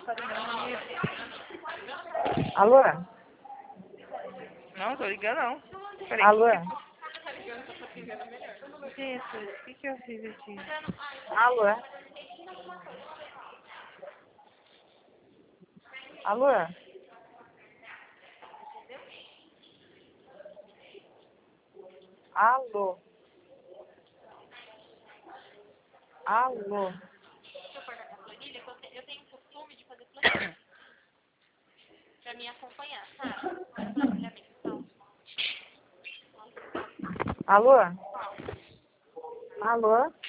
Alô? Não, tô ligando não. Peraí. Alô? Jesus, o que eu fiz aqui? Alô? Alô? Alô? Alô? Deixa eu pôr na minha planilha, que eu tenho costume de fazer planilha. Pra me acompanhar, sabe? Planilha mensal. Alô? Alô?